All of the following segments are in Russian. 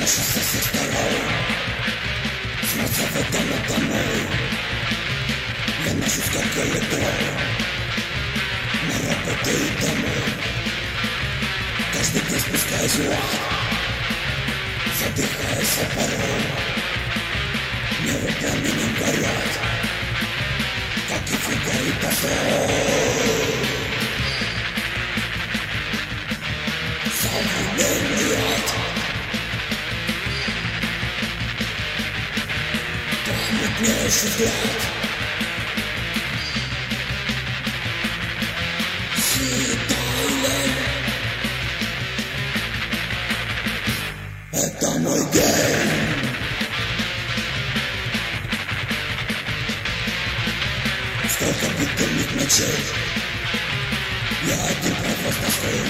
на шоссе со всех сторон. Смотря в дома домой, я ношусь как электрон. На работу и домой, каждый день спускаюсь в ад, задыхаясь от порой. Нервы пламенем горят, как и фига и посол. Современный ад, помутнейший взгляд, съедален. Это мой гейм. Сколько бутыльных ночей я один проход тоску.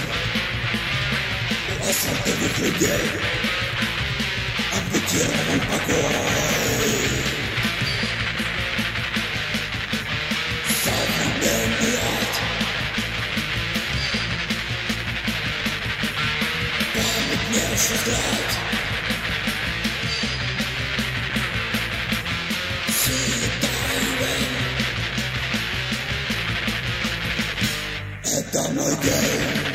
У асфальтовых людей ампутирован покой. Современный ад, помутнейший взгляд, съедален. Это мой гейм.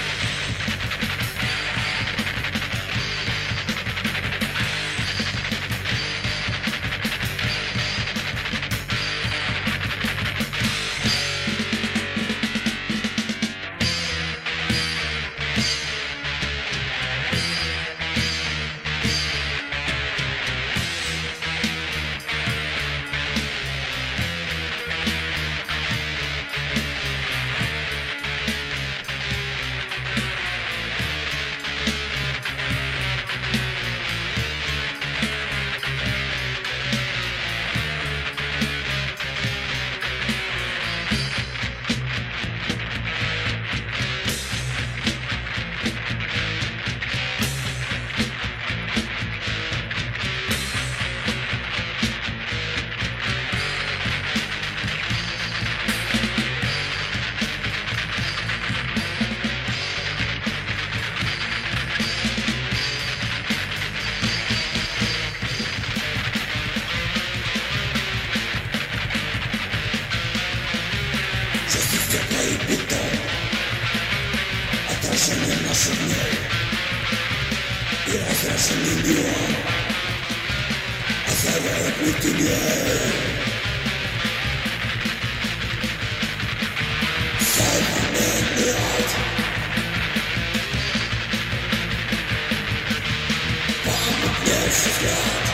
И бетон, отражение наших дней и разрушенный миллион озаряет мир теней. Современный ад, помутнейший взгляд,